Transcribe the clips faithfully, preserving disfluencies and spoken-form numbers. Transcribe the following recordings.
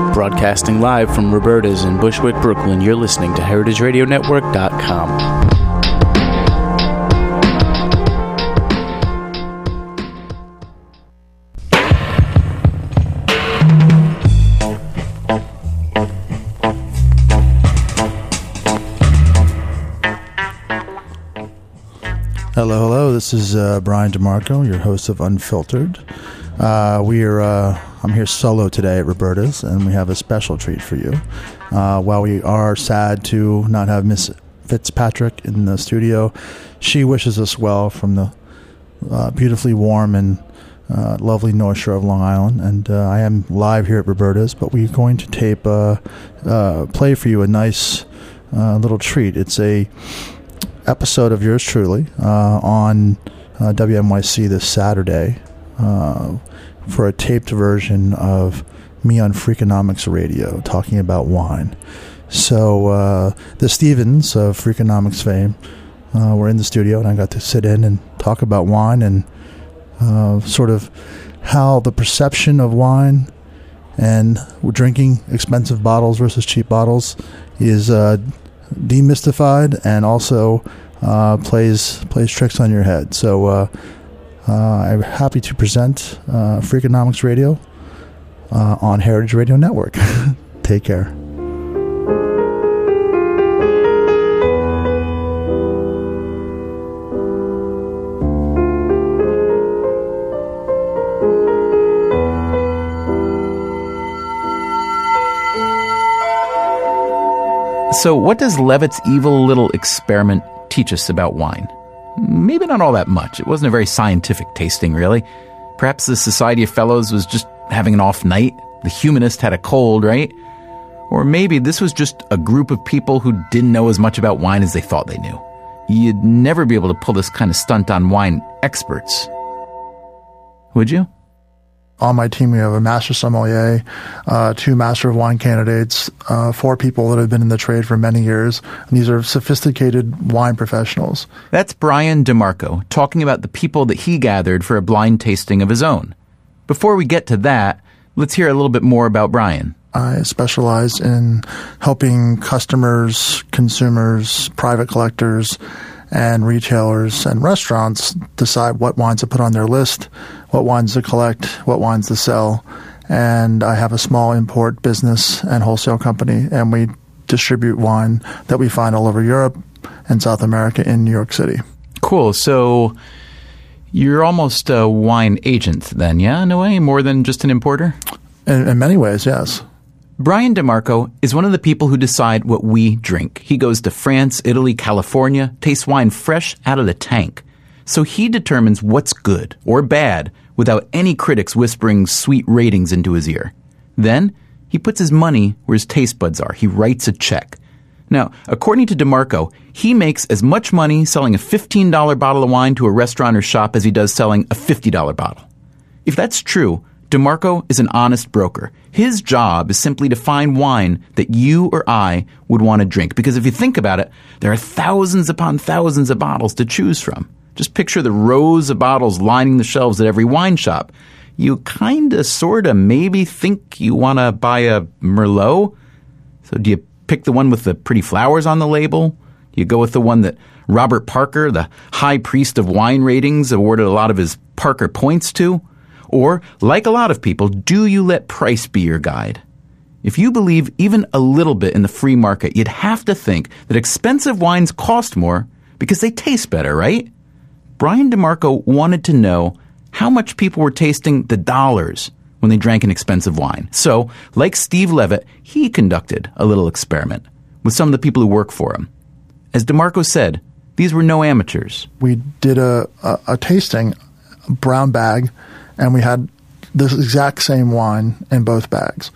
Broadcasting live from Roberta's in Bushwick, Brooklyn, you're listening to heritage radio network dot com. Hello, hello. This is uh, Brian DeMarco, your host of Unfiltered. Uh, we are. Uh, I'm here solo today at Roberta's, and we have a special treat for you. Uh, while we are sad to not have Miss Fitzpatrick in the studio, she wishes us well from the uh, beautifully warm and uh, lovely North Shore of Long Island. And uh, I am live here at Roberta's, but we're going to tape, uh, uh, play for you a nice uh, little treat. It's a episode of yours truly uh, on uh, W M Y C this Saturday uh, for a taped version of me on Freakonomics Radio talking about wine. So uh, the Stevens of Freakonomics fame uh, were in the studio, and I got to sit in and talk about wine and uh, sort of how the perception of wine and drinking expensive bottles versus cheap bottles is uh, demystified, and also uh, plays plays tricks on your head. So uh, uh, I'm happy to present uh, Freakonomics Radio uh, on Heritage Radio Network. Take care. So what does Levitt's evil little experiment teach us about wine? Maybe not all that much. It wasn't a very scientific tasting, really. Perhaps the Society of Fellows was just having an off night. The humanist had a cold, right? Or maybe this was just a group of people who didn't know as much about wine as they thought they knew. You'd never be able to pull this kind of stunt on wine experts. Would you? On my team, we have a master sommelier, uh, two master of wine candidates, uh, four people that have been in the trade for many years. And these are sophisticated wine professionals. That's Brian DeMarco talking about the people that he gathered for a blind tasting of his own. Before we get to that, let's hear a little bit more about Brian. I specialize in helping customers, consumers, private collectors, and retailers and restaurants decide what wines to put on their list, what wines to collect, what wines to sell. And I have a small import business and wholesale company, and we distribute wine that we find all over Europe and South America in New York City. Cool. So you're almost a wine agent then, yeah, in a way, more than just an importer? In, in many ways, yes. Brian DeMarco is one of the people who decide what we drink. He goes to France, Italy, California, tastes wine fresh out of the tank. So he determines what's good or bad without any critics whispering sweet ratings into his ear. Then he puts his money where his taste buds are. He writes a check. Now, according to DeMarco, he makes as much money selling a fifteen dollars bottle of wine to a restaurant or shop as he does selling a fifty dollars bottle. If that's true, DeMarco is an honest broker. His job is simply to find wine that you or I would want to drink. Because if you think about it, there are thousands upon thousands of bottles to choose from. Just picture the rows of bottles lining the shelves at every wine shop. You kind of, sort of, maybe think you want to buy a Merlot. So do you pick the one with the pretty flowers on the label? Do you go with the one that Robert Parker, the high priest of wine ratings, awarded a lot of his Parker points to? Or, like a lot of people, do you let price be your guide? If you believe even a little bit in the free market, you'd have to think that expensive wines cost more because they taste better, right? Brian DeMarco wanted to know how much people were tasting the dollars when they drank an expensive wine. So, like Steve Levitt, he conducted a little experiment with some of the people who work for him. As DeMarco said, these were no amateurs. We did a, a, a tasting, a brown bag, and we had this exact same wine in both bags.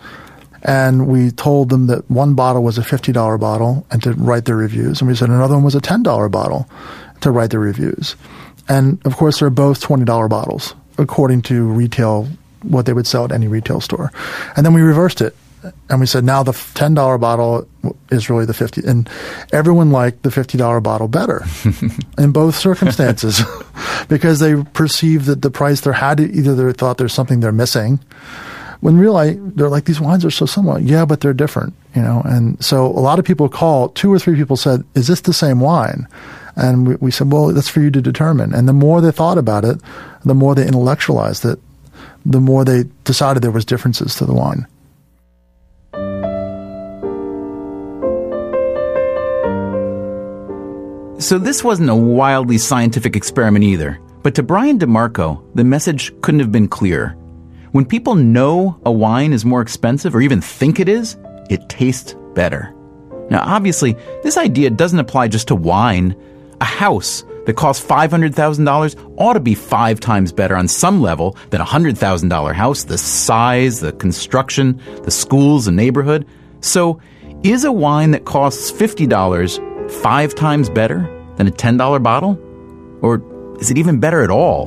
And we told them that one bottle was a fifty dollars bottle and to write their reviews. And we said another one was a ten dollars bottle to write their reviews. And, of course, they're both twenty dollars bottles, according to retail, what they would sell at any retail store. And then we reversed it. And we said, now the ten dollars bottle is really the fifty. And everyone liked the fifty dollars bottle better in both circumstances because they perceived that the price there had to, either they thought there's something they're missing, when really they're like, these wines are so similar. Yeah, but they're different, you know. And so a lot of people call, two or three people said, is this the same wine? And we, we said, well, that's for you to determine. And the more they thought about it, the more they intellectualized it, the more they decided there was differences to the wine. So this wasn't a wildly scientific experiment either. But to Brian DeMarco, the message couldn't have been clearer. When people know a wine is more expensive, or even think it is, it tastes better. Now, obviously, this idea doesn't apply just to wine. A house that costs five hundred thousand dollars ought to be five times better on some level than a one hundred thousand dollars house, the size, the construction, the schools, the neighborhood. So, is a wine that costs fifty dollars five times better than a ten dollars bottle? Or is it even better at all?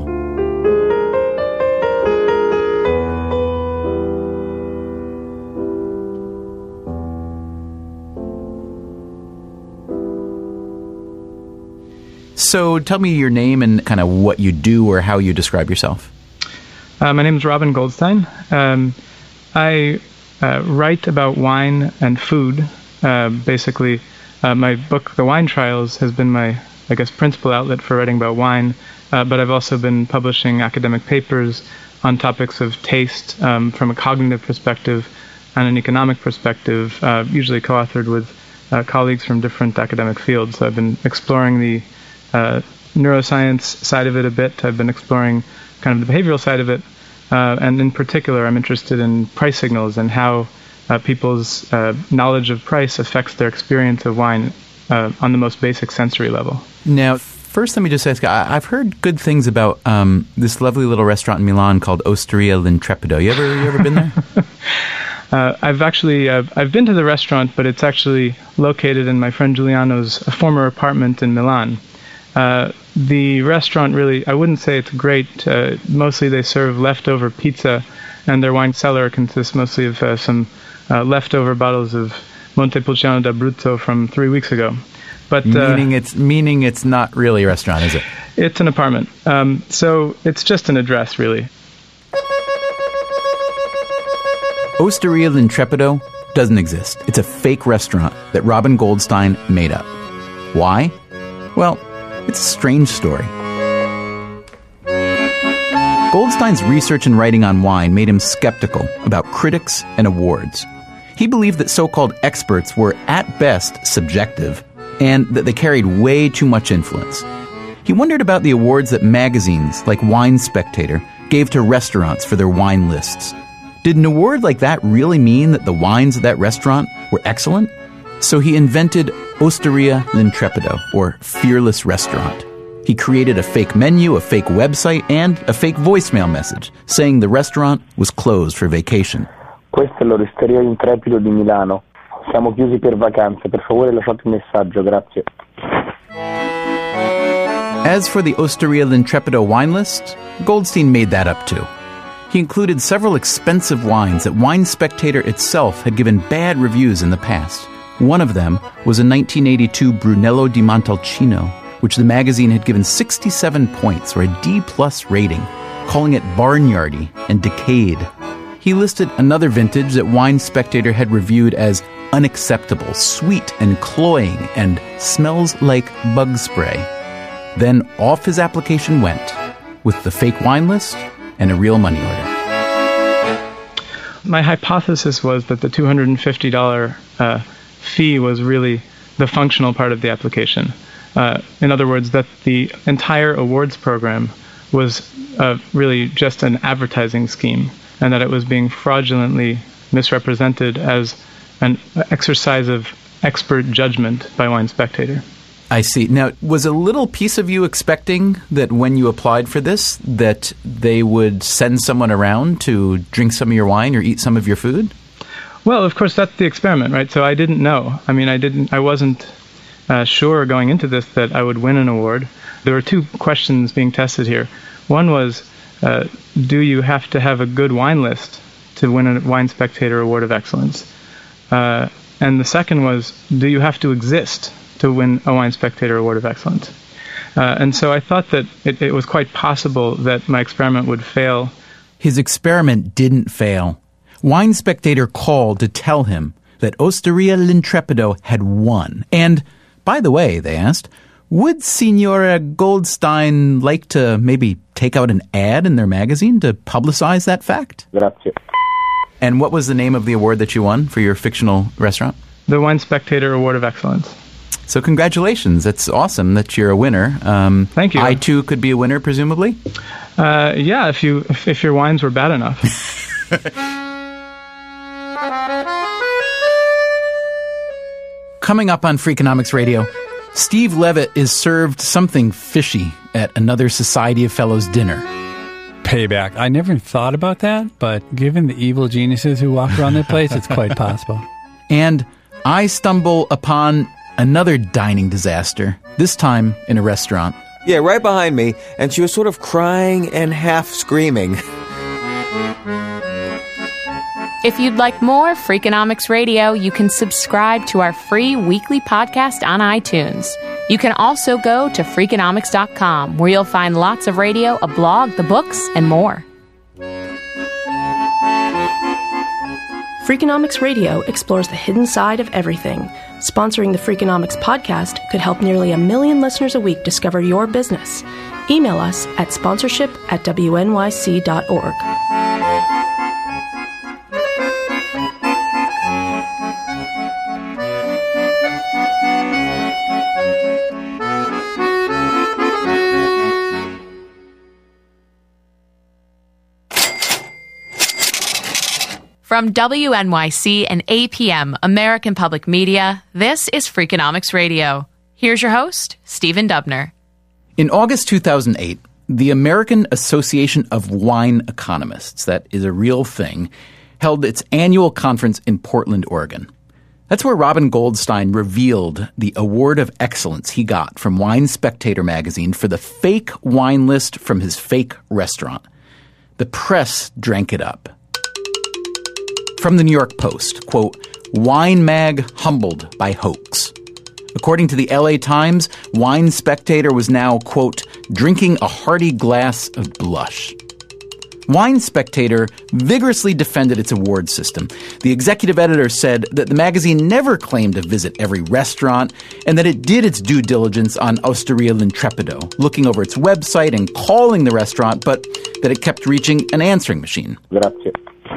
So tell me your name and kind of what you do or how you describe yourself. Uh, my name is Robin Goldstein. Um, I uh, write about wine and food. Uh, basically, uh, my book, The Wine Trials, has been my, I guess, principal outlet for writing about wine. Uh, but I've also been publishing academic papers on topics of taste um, from a cognitive perspective and an economic perspective, uh, usually co-authored with uh, colleagues from different academic fields. So I've been exploring the uh, neuroscience side of it a bit. I've been exploring kind of the behavioral side of it. Uh, and in particular, I'm interested in price signals and how uh, people's uh, knowledge of price affects their experience of wine uh, on the most basic sensory level. Now, first, let me just ask, I, I've heard good things about um, this lovely little restaurant in Milan called Osteria L'Intrepido. You ever, you ever been there? uh, I've actually, uh, I've been to the restaurant, but it's actually located in my friend Giuliano's former apartment in Milan. Uh, the restaurant really, I wouldn't say it's great. Uh, mostly they serve leftover pizza, and their wine cellar consists mostly of uh, some uh, leftover bottles of Montepulciano d'Abruzzo from three weeks ago. But uh, meaning it's meaning it's not really a restaurant, is it? It's an apartment. Um, so it's just an address, really. Osteria L'Intrepido doesn't exist. It's a fake restaurant that Robin Goldstein made up. Why? Well, it's a strange story. Goldstein's research and writing on wine made him skeptical about critics and awards. He believed that so-called experts were, at best, subjective, and that they carried way too much influence. He wondered about the awards that magazines like Wine Spectator gave to restaurants for their wine lists. Did an award like that really mean that the wines at that restaurant were excellent? So he invented Osteria L'Intrepido, or Fearless Restaurant. He created a fake menu, a fake website, and a fake voicemail message saying the restaurant was closed for vacation. Questa è l'Osteria L'Intrepido di Milano. Siamo chiusi per vacanze. Per favore lasciate un messaggio, grazie. As for the Osteria L'Intrepido wine list, Goldstein made that up too. He included several expensive wines that Wine Spectator itself had given bad reviews in the past. One of them was a nineteen eighty-two Brunello di Montalcino, which the magazine had given sixty-seven points, or a D-plus rating, calling it barnyardy and decayed. He listed another vintage that Wine Spectator had reviewed as unacceptable, sweet and cloying, and smells like bug spray. Then off his application went, with the fake wine list and a real money order. My hypothesis was that the two hundred fifty dollars uh, fee was really the functional part of the application. Uh, in other words, that the entire awards program was uh, really just an advertising scheme, and that it was being fraudulently misrepresented as an exercise of expert judgment by Wine Spectator. I see. Now, was a little piece of you expecting that when you applied for this, that they would send someone around to drink some of your wine or eat some of your food? Well, of course, that's the experiment, right? So I didn't know. I mean, I didn't. I wasn't uh, sure going into this that I would win an award. There were two questions being tested here. One was, uh, do you have to have a good wine list to win a Wine Spectator Award of Excellence? Uh, and the second was, do you have to exist to win a Wine Spectator Award of Excellence? Uh, and so I thought that it, it was quite possible that my experiment would fail. His experiment didn't fail. Wine Spectator called to tell him that Osteria L'Intrepido had won. And, by the way, they asked, would Signora Goldstein like to maybe take out an ad in their magazine to publicize that fact? Grazie. And what was the name of the award that you won for your fictional restaurant? The Wine Spectator Award of Excellence. So congratulations. It's awesome that you're a winner. Um, Thank you. I, too, could be a winner, presumably? Uh, yeah, if you if, if your wines were bad enough. Coming up on Freakonomics Radio, Steve Levitt is served something fishy at another Society of Fellows dinner. Payback. I never thought about that, but given the evil geniuses who walk around that place, it's quite possible. And I stumble upon another dining disaster, this time in a restaurant. Yeah, right behind me, and she was sort of crying and half screaming. If you'd like more Freakonomics Radio, you can subscribe to our free weekly podcast on iTunes. You can also go to Freakonomics dot com, where you'll find lots of radio, a blog, the books, and more. Freakonomics Radio explores the hidden side of everything. Sponsoring the Freakonomics podcast could help nearly a million listeners a week discover your business. Email us at sponsorship at W N Y C dot org. From W N Y C and A P M, American Public Media, this is Freakonomics Radio. Here's your host, Stephen Dubner. In August two thousand eight, the American Association of Wine Economists, that is a real thing, held its annual conference in Portland, Oregon. That's where Robin Goldstein revealed the award of excellence he got from Wine Spectator magazine for the fake wine list from his fake restaurant. The press drank it up. From the New York Post, quote, Wine Mag humbled by hoax. According to the L A Times, Wine Spectator was now, quote, drinking a hearty glass of blush. Wine Spectator vigorously defended its award system. The executive editor said that the magazine never claimed to visit every restaurant and that it did its due diligence on Osteria L'Intrepido, looking over its website and calling the restaurant, but that it kept reaching an answering machine. Grazie.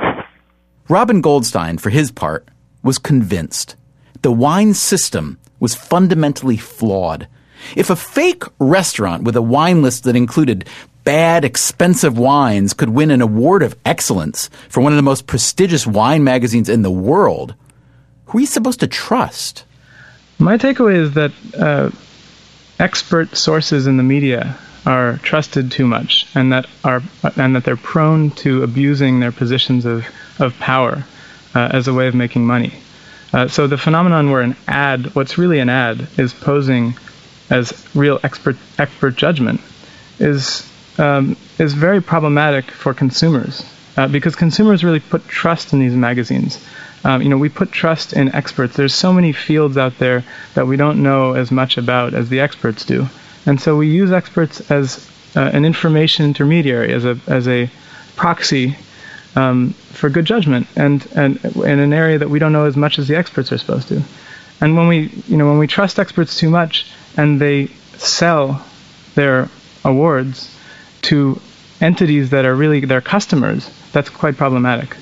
Robin Goldstein, for his part, was convinced the wine system was fundamentally flawed. If a fake restaurant with a wine list that included bad, expensive wines could win an award of excellence for one of the most prestigious wine magazines in the world, who are you supposed to trust? My takeaway is that uh, expert sources in the media are trusted too much, and that are and that they're prone to abusing their positions of of power uh, as a way of making money. Uh, so the phenomenon where an ad, what's really an ad, is posing as real expert expert judgment is um, is very problematic for consumers uh, because consumers really put trust in these magazines. Um, you know, we put trust in experts. There's so many fields out there that we don't know as much about as the experts do. And so we use experts as uh, an information intermediary, as a as a proxy um, for good judgment, and, and in an area that we don't know as much as the experts are supposed to. And when we you know when we trust experts too much, and they sell their awards to entities that are really their customers, that's quite problematic.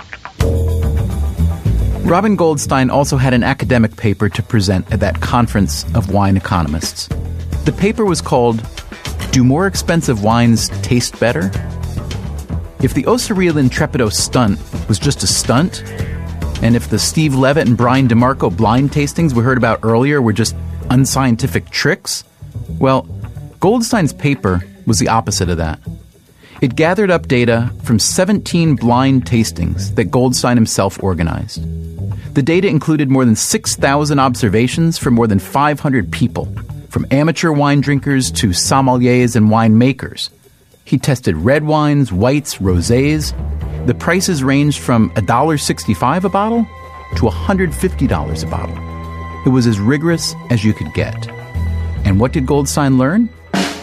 Robin Goldstein also had an academic paper to present at that conference of wine economists. The paper was called, Do More Expensive Wines Taste Better? If the Osteria L'Intrepido stunt was just a stunt, and if the Steve Levitt and Brian DeMarco blind tastings we heard about earlier were just unscientific tricks, well, Goldstein's paper was the opposite of that. It gathered up data from seventeen blind tastings that Goldstein himself organized. The data included more than six thousand observations from more than five hundred people, from amateur wine drinkers to sommeliers and winemakers. He tested red wines, whites, rosés. The prices ranged from one dollar sixty-five a bottle to one hundred fifty dollars a bottle. It was as rigorous as you could get. And what did Goldstein learn?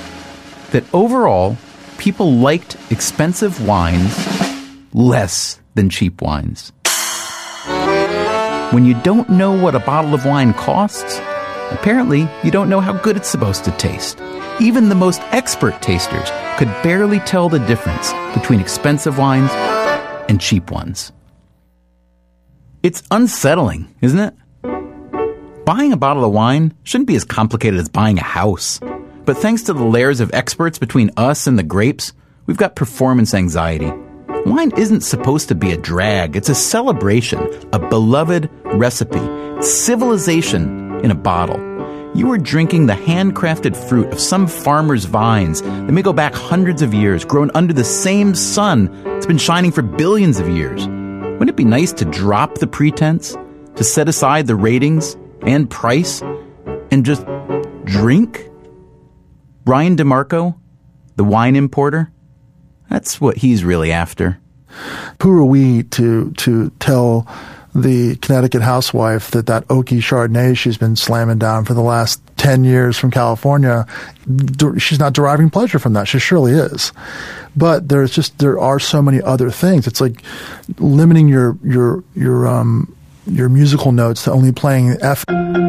That overall, people liked expensive wines less than cheap wines. When you don't know what a bottle of wine costs, apparently you don't know how good it's supposed to taste. Even the most expert tasters could barely tell the difference between expensive wines and cheap ones. It's unsettling, isn't it? Buying a bottle of wine shouldn't be as complicated as buying a house. But thanks to the layers of experts between us and the grapes, we've got performance anxiety. Wine isn't supposed to be a drag. It's a celebration, a beloved recipe, civilization in a bottle. You are drinking the handcrafted fruit of some farmer's vines that may go back hundreds of years, grown under the same sun that's been shining for billions of years. Wouldn't it be nice to drop the pretense, to set aside the ratings and price, and just drink? Brian DeMarco, the wine importer, that's what he's really after. Who are we to to tell the Connecticut housewife that that oaky Chardonnay she's been slamming down for the last ten years from California, she's not deriving pleasure from that? She surely is. But there's just, there are so many other things. It's like limiting your, your, your, um, your musical notes to only playing F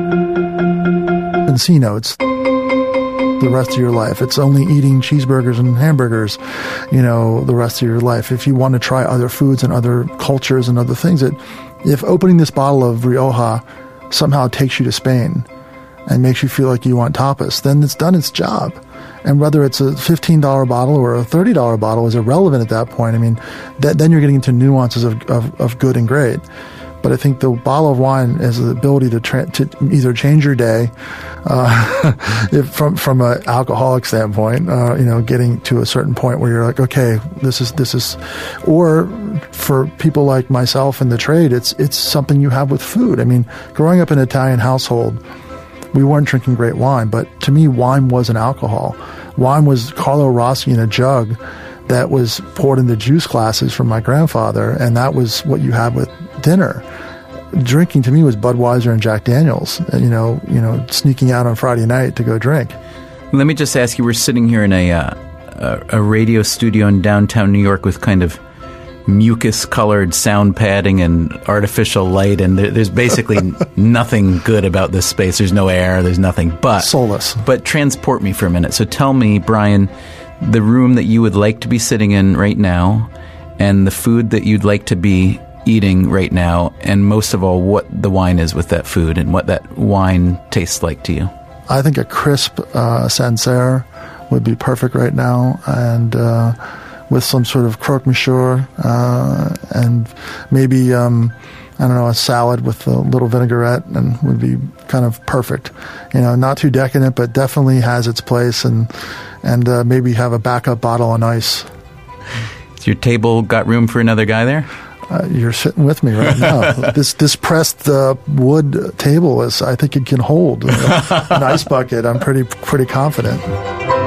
and C notes the rest of your life. It's only eating cheeseburgers and hamburgers, you know, the rest of your life. If you want to try other foods and other cultures and other things, that if opening this bottle of Rioja somehow takes you to Spain and makes you feel like you want tapas, then it's done its job. And whether it's a fifteen dollars bottle or a thirty dollars bottle is irrelevant at that point. I mean, that, then you're getting into nuances of, of, of good and great. But I think the bottle of wine has the ability to, tra- to either change your day, uh, if from from an alcoholic standpoint, uh, you know, getting to a certain point where you're like, okay, this is this is, or for people like myself in the trade, it's it's something you have with food. I mean, growing up in an Italian household, we weren't drinking great wine, but to me, wine was an alcohol. Wine was Carlo Rossi in a jug that was poured into juice glasses from my grandfather, and that was what you had with dinner. Drinking to me was Budweiser and Jack Daniels, you know, you know, sneaking out on Friday night to go drink. Let me just ask you, we're sitting here in a uh, a, a radio studio in downtown New York with kind of mucus-colored sound padding and artificial light, and there, there's basically nothing good about this space. There's no air, there's nothing but... soulless. But transport me for a minute. So tell me, Brian, the room that you would like to be sitting in right now, and the food that you'd like to be eating right now, and most of all, what the wine is with that food and what that wine tastes like to you. I think a crisp uh, Sancerre would be perfect right now, and uh, with some sort of croque monsieur, uh, and maybe, um, I don't know, a salad with a little vinaigrette, and would be kind of perfect. You know, not too decadent, but definitely has its place, and and uh, maybe have a backup bottle on ice. Has your table got room for another guy there? Uh, you're sitting with me right now. this this pressed uh, wood table is, I think it can hold uh, an ice bucket. I'm pretty pretty confident.